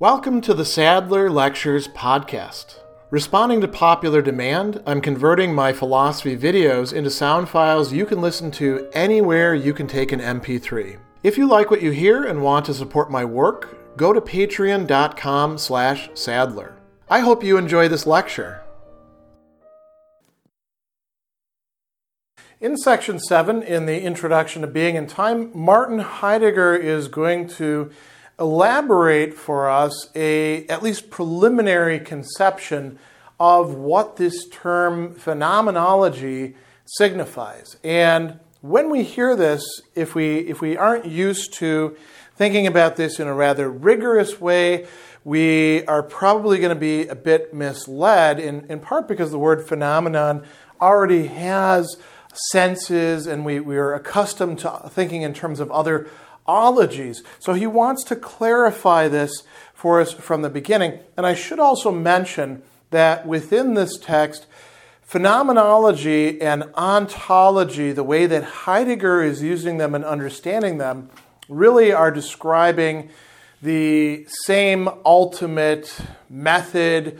Welcome to the Sadler Lectures podcast. Responding to popular demand, I'm converting my philosophy videos into sound files you can listen to anywhere you can take an MP3. If you like what you hear and want to support my work, go to patreon.com/Sadler. I hope you enjoy this lecture. In section 7, in the Introduction to Being and Time, Martin Heidegger is going to elaborate for us a at least preliminary conception of what this term phenomenology signifies. And when we hear this, if we aren't used to thinking about this in a rather rigorous way, we are probably going to be a bit misled, in part because the word phenomenon already has senses and we are accustomed to thinking in terms of other ologies. So he wants to clarify this for us from the beginning. And I should also mention that within this text, phenomenology and ontology, the way that Heidegger is using them and understanding them, really are describing the same ultimate method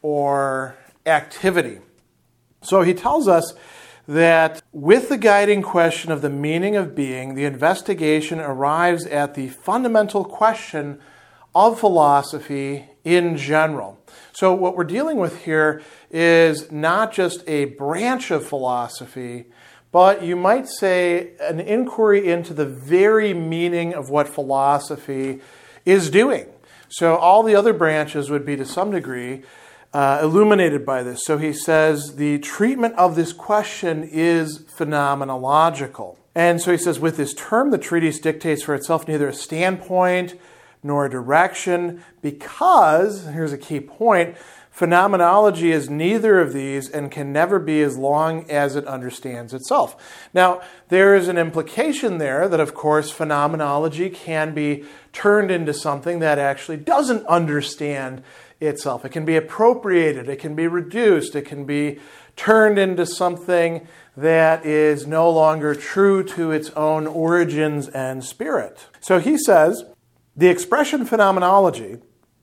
or activity. So he tells us that with the guiding question of the meaning of being, the investigation arrives at the fundamental question of philosophy in general. So what we're dealing with here is not just a branch of philosophy, but you might say an inquiry into the very meaning of what philosophy is doing. So all the other branches would be to some degree illuminated by this. So he says the treatment of this question is phenomenological. And so he says with this term, the treatise dictates for itself neither a standpoint nor a direction because, here's a key point, phenomenology is neither of these and can never be as long as it understands itself. Now, there is an implication there that, of course, phenomenology can be turned into something that actually doesn't understand itself. It can be appropriated, it can be reduced, it can be turned into something that is no longer true to its own origins and spirit. So he says, the expression phenomenology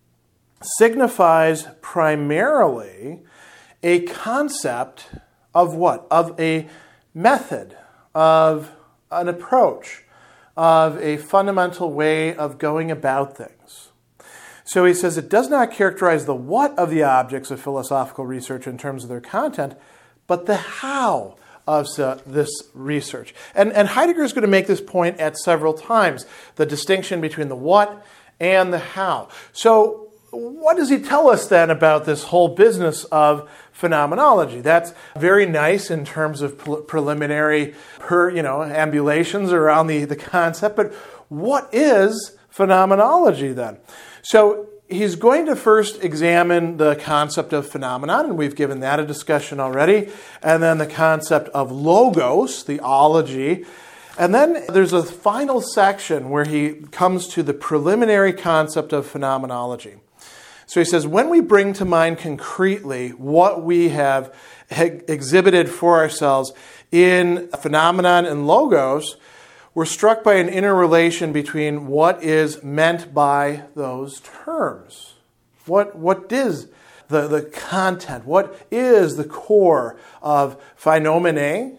signifies primarily a concept of what? Of a method, of an approach, of a fundamental way of going about things. So he says it does not characterize the what of the objects of philosophical research in terms of their content, but the how of this research. And Heidegger is going to make this point at several times, the distinction between the what and the how. So what does he tell us then about this whole business of phenomenology? That's very nice in terms of preliminary ambulations around the concept, but what is phenomenology then? So he's going to first examine the concept of phenomenon, and we've given that a discussion already, and then the concept of logos, the ology, and then there's a final section where he comes to the preliminary concept of phenomenology. So he says, when we bring to mind concretely what we have exhibited for ourselves in phenomenon and logos, we're struck by an interrelation between what is meant by those terms. What is the content? What is the core of phenomenon,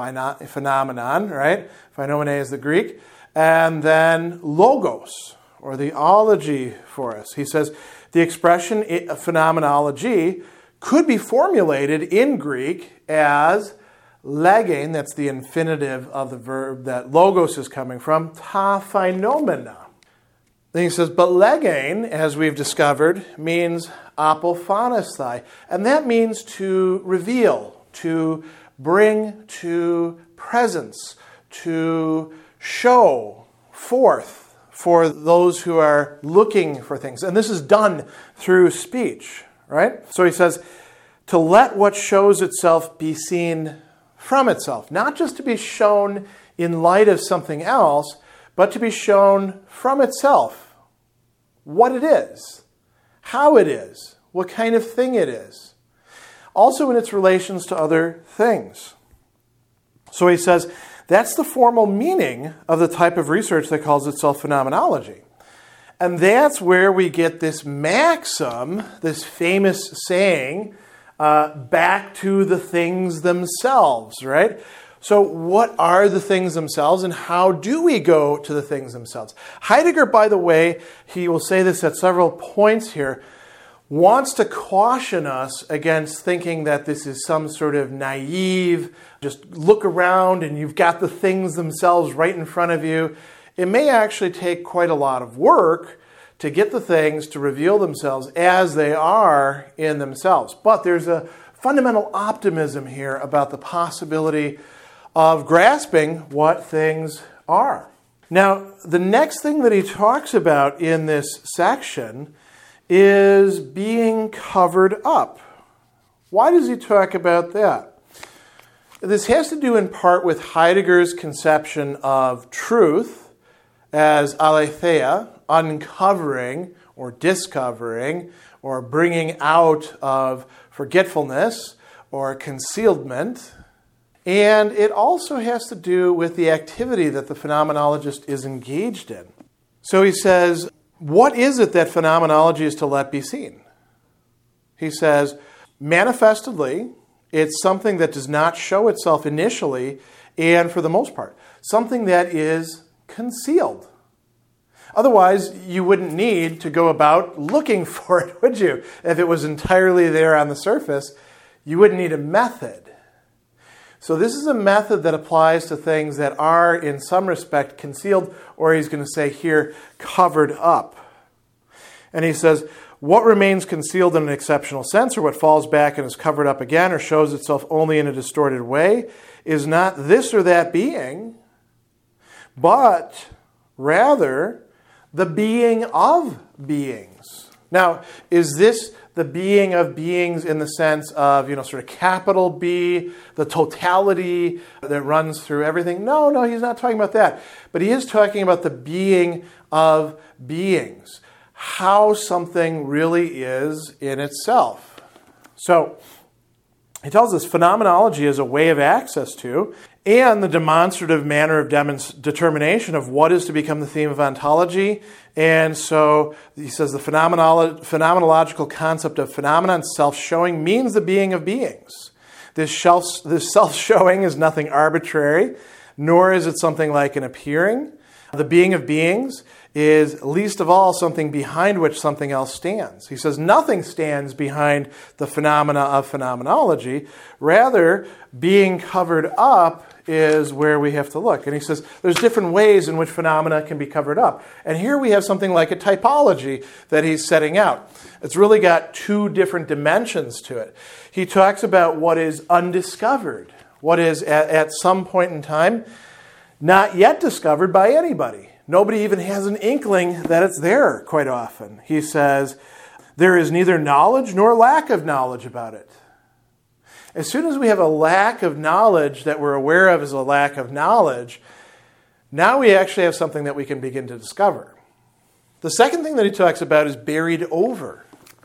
right? Phenomenon is the Greek. And then logos, or the ology for us. He says the expression phenomenology could be formulated in Greek as legein, that's the infinitive of the verb that logos is coming from, ta phenomena. Then he says, but legein, as we've discovered, means apophanesthai. And that means to reveal, to bring to presence, to show forth for those who are looking for things. And this is done through speech, right? So he says, to let what shows itself be seen from itself, not just to be shown in light of something else, but to be shown from itself. What it is, how it is, what kind of thing it is. Also in its relations to other things. So he says, that's the formal meaning of the type of research that calls itself phenomenology. And that's where we get this maxim, this famous saying, back to the things themselves, right? So what are the things themselves, and how do we go to the things themselves? Heidegger, by the way, he will say this at several points here, wants to caution us against thinking that this is some sort of naive, just look around and you've got the things themselves right in front of you. It may actually take quite a lot of work to get the things to reveal themselves as they are in themselves. But there's a fundamental optimism here about the possibility of grasping what things are. Now, the next thing that he talks about in this section is being covered up. Why does he talk about that? This has to do in part with Heidegger's conception of truth as aletheia, uncovering or discovering or bringing out of forgetfulness or concealment. And it also has to do with the activity that the phenomenologist is engaged in. So he says, what is it that phenomenology is to let be seen? He says, manifestedly, it's something that does not show itself initially and for the most part, something that is concealed. Otherwise, you wouldn't need to go about looking for it, would you? If it was entirely there on the surface, you wouldn't need a method. So this is a method that applies to things that are, in some respect, concealed, or he's going to say here, covered up. And he says, what remains concealed in an exceptional sense, or what falls back and is covered up again, or shows itself only in a distorted way, is not this or that being, but rather the being of beings. Now, is this the being of beings in the sense of, sort of capital B, the totality that runs through everything? No, he's not talking about that. But he is talking about the being of beings, how something really is in itself. So, he tells us phenomenology is a way of access to and the demonstrative manner of determination of what is to become the theme of ontology. And so he says the phenomenological concept of phenomenon self-showing means the being of beings. This self-showing is nothing arbitrary, nor is it something like an appearing. The being of beings is least of all something behind which something else stands. He says nothing stands behind the phenomena of phenomenology. Rather, being covered up is where we have to look. And he says there's different ways in which phenomena can be covered up. And here we have something like a typology that he's setting out. It's really got two different dimensions to it. He talks about what is undiscovered, what is at some point in time not yet discovered by anybody. Nobody even has an inkling that it's there quite often. He says, there is neither knowledge nor lack of knowledge about it. As soon as we have a lack of knowledge that we're aware of as a lack of knowledge, now we actually have something that we can begin to discover. The second thing that he talks about is buried over.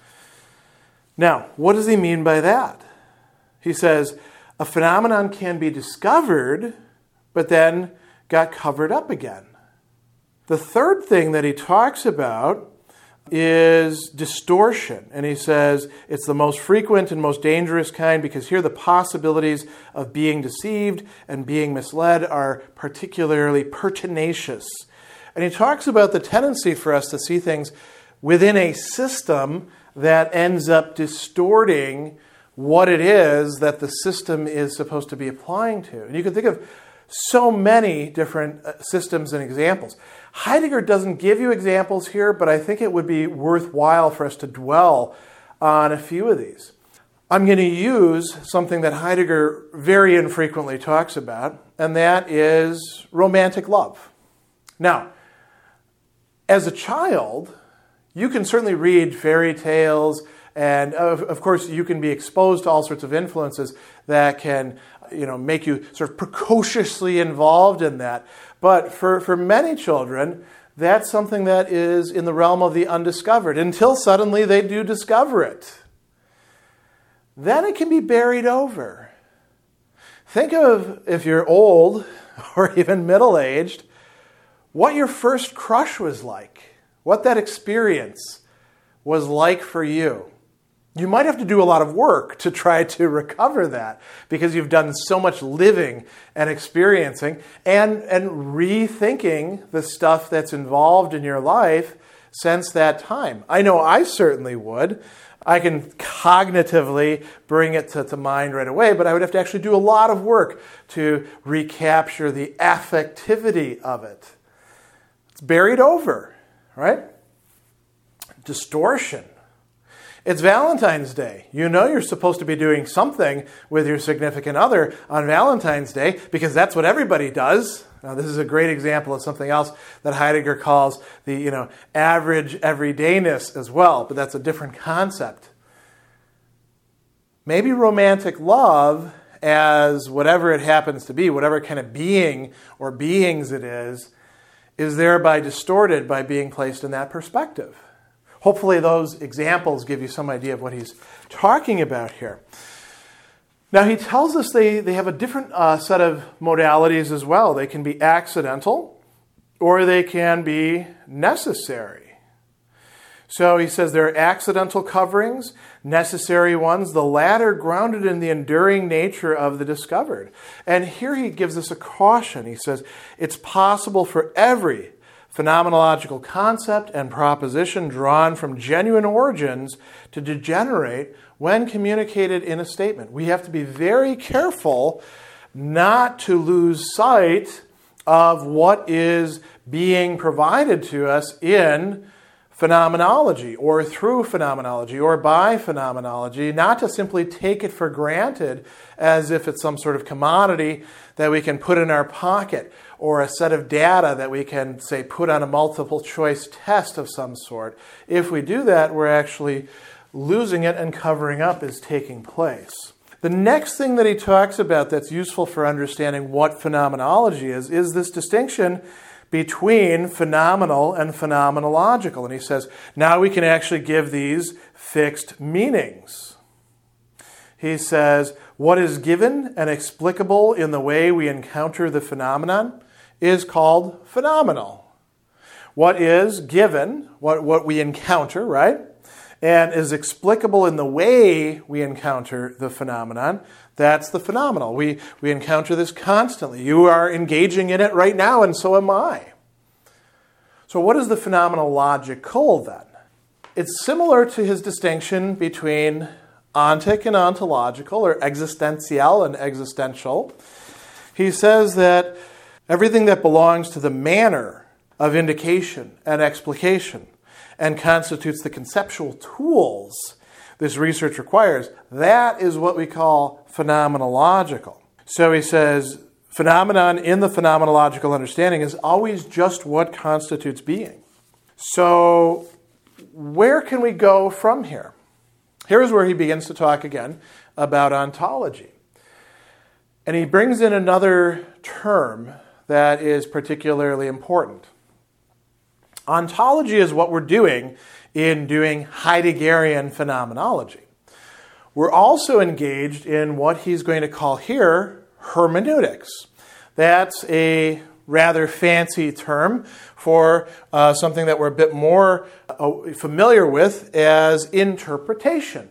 Now, what does he mean by that? He says, a phenomenon can be discovered, but then got covered up again. The third thing that he talks about is distortion. And he says it's the most frequent and most dangerous kind because here the possibilities of being deceived and being misled are particularly pertinacious. And he talks about the tendency for us to see things within a system that ends up distorting what it is that the system is supposed to be applying to. And you can think of so many different systems and examples. Heidegger doesn't give you examples here, but I think it would be worthwhile for us to dwell on a few of these. I'm going to use something that Heidegger very infrequently talks about, and that is romantic love. Now, as a child, you can certainly read fairy tales, and of course you can be exposed to all sorts of influences that can make you sort of precociously involved in that. But for many children, that's something that is in the realm of the undiscovered until suddenly they do discover it. Then it can be buried over. Think of, if you're old or even middle-aged, what your first crush was like. what that experience was like for you. You might have to do a lot of work to try to recover that because you've done so much living and experiencing and rethinking the stuff that's involved in your life since that time. I know I certainly would. I can cognitively bring it to mind right away, but I would have to actually do a lot of work to recapture the affectivity of it. It's buried over, right? Distortion. It's Valentine's Day. You know you're supposed to be doing something with your significant other on Valentine's Day because that's what everybody does. Now, this is a great example of something else that Heidegger calls the, average everydayness as well, but that's a different concept. Maybe romantic love, as whatever it happens to be, whatever kind of being or beings it is thereby distorted by being placed in that perspective. Hopefully those examples give you some idea of what he's talking about here. Now he tells us they have a different set of modalities as well. They can be accidental or they can be necessary. So he says there are accidental coverings, necessary ones, the latter grounded in the enduring nature of the discovered. And here he gives us a caution. He says it's possible for every phenomenological concept and proposition drawn from genuine origins to degenerate when communicated in a statement. We have to be very careful not to lose sight of what is being provided to us in phenomenology or through phenomenology or by phenomenology, not to simply take it for granted as if it's some sort of commodity that we can put in our pocket or a set of data that we can, say, put on a multiple choice test of some sort. If we do that, we're actually losing it and covering up is taking place. The next thing that he talks about that's useful for understanding what phenomenology is this distinction between phenomenal and phenomenological. And he says, now we can actually give these fixed meanings. He says, what is given and explicable in the way we encounter the phenomenon is called phenomenal. What is given, what we encounter, right, and is explicable in the way we encounter the phenomenon, that's the phenomenal. We encounter this constantly. You are engaging in it right now, and so am I. So what is the phenomenological then? It's similar to his distinction between ontic and ontological, or existential and existential. He says that everything that belongs to the manner of indication and explication and constitutes the conceptual tools this research requires, that is what we call phenomenological. So he says, phenomenon in the phenomenological understanding is always just what constitutes being. So where can we go from here? Here's where he begins to talk again about ontology. And he brings in another term that is particularly important. Ontology is what we're doing in doing Heideggerian phenomenology. We're also engaged in what he's going to call here hermeneutics. That's a rather fancy term for something that we're a bit more familiar with as interpretation.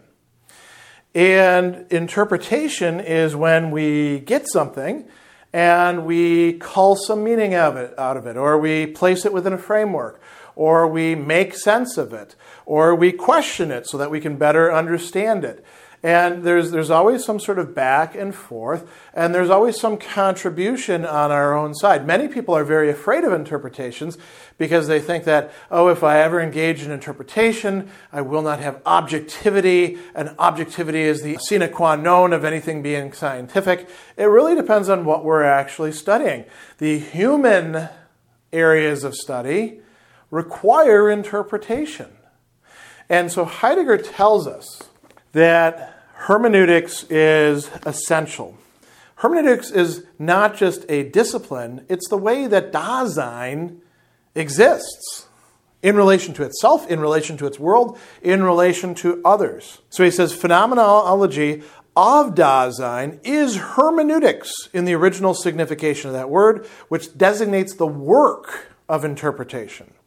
And interpretation is when we get something and we cull some meaning out of it, or we place it within a framework, or we make sense of it, or we question it so that we can better understand it. And there's always some sort of back and forth, and there's always some contribution on our own side. Many people are very afraid of interpretations because they think that, if I ever engage in interpretation, I will not have objectivity, and objectivity is the sine qua non of anything being scientific. It really depends on what we're actually studying. The human areas of study require interpretation. And so Heidegger tells us that hermeneutics is essential. Hermeneutics is not just a discipline, it's the way that Dasein exists in relation to itself, in relation to its world, in relation to others. So he says phenomenology of Dasein is hermeneutics in the original signification of that word, which designates the work of interpretation.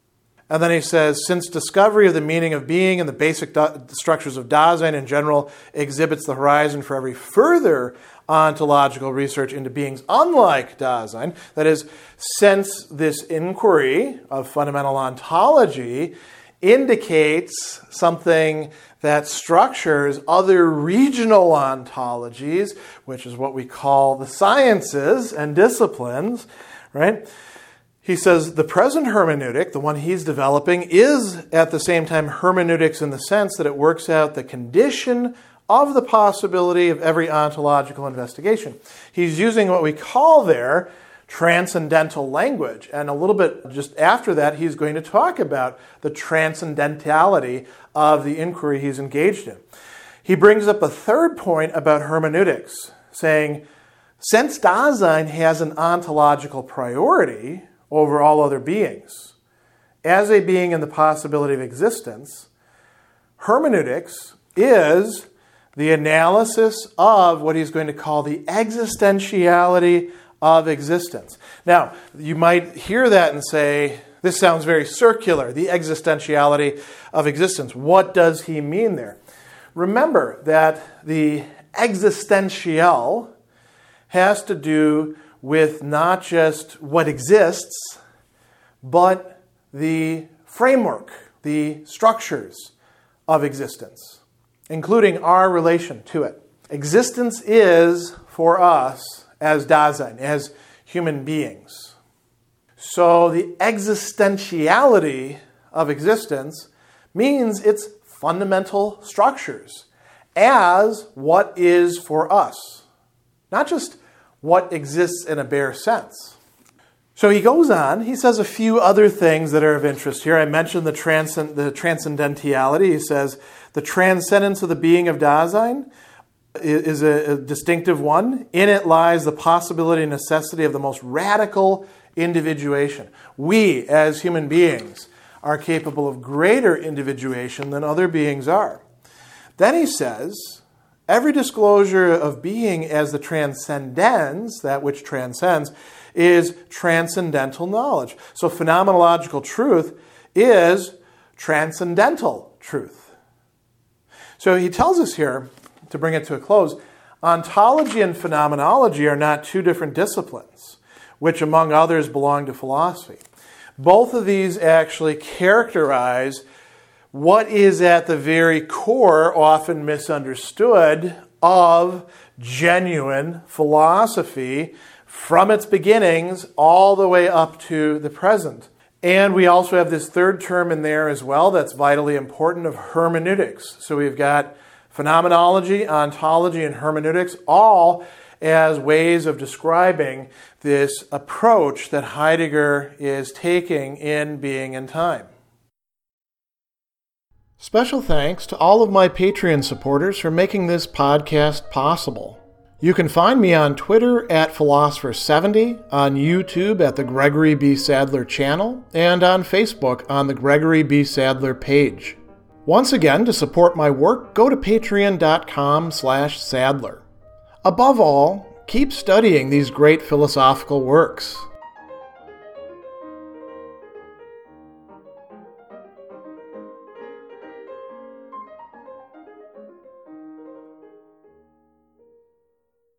And then he says, since discovery of the meaning of being and the basic structures of Dasein in general exhibits the horizon for every further ontological research into beings unlike Dasein, that is, since this inquiry of fundamental ontology indicates something that structures other regional ontologies, which is what we call the sciences and disciplines, right? He says the present hermeneutic, the one he's developing, is at the same time hermeneutics in the sense that it works out the condition of the possibility of every ontological investigation. He's using what we call there transcendental language. And a little bit just after that, he's going to talk about the transcendentality of the inquiry he's engaged in. He brings up a third point about hermeneutics, saying, since Dasein has an ontological priority over all other beings, as a being in the possibility of existence, hermeneutics is the analysis of what he's going to call the existentiality of existence. Now, you might hear that and say, this sounds very circular, the existentiality of existence. What does he mean there? Remember that the existential has to do with not just what exists, but the framework, the structures of existence, including our relation to it. Existence is, for us, as Dasein, as human beings. So the existentiality of existence means its fundamental structures as what is for us, not just what exists in a bare sense. So he goes on, he says a few other things that are of interest here. I mentioned the transcendentality. He says, the transcendence of the being of Dasein is a distinctive one. In it lies the possibility and necessity of the most radical individuation. We, as human beings, are capable of greater individuation than other beings are. Then he says, every disclosure of being as the transcendens, that which transcends, is transcendental knowledge. So phenomenological truth is transcendental truth. So he tells us here, to bring it to a close, ontology and phenomenology are not two different disciplines, which among others belong to philosophy. Both of these actually characterize what is at the very core, often misunderstood, of genuine philosophy from its beginnings all the way up to the present. And we also have this third term in there as well that's vitally important, of hermeneutics. So we've got phenomenology, ontology, and hermeneutics, all as ways of describing this approach that Heidegger is taking in Being and Time. Special thanks to all of my Patreon supporters for making this podcast possible. You can find me on Twitter at Philosopher70, on YouTube at the Gregory B. Sadler channel, and on Facebook on the Gregory B. Sadler page. Once again, to support my work, go to patreon.com/Sadler. Above all, keep studying these great philosophical works.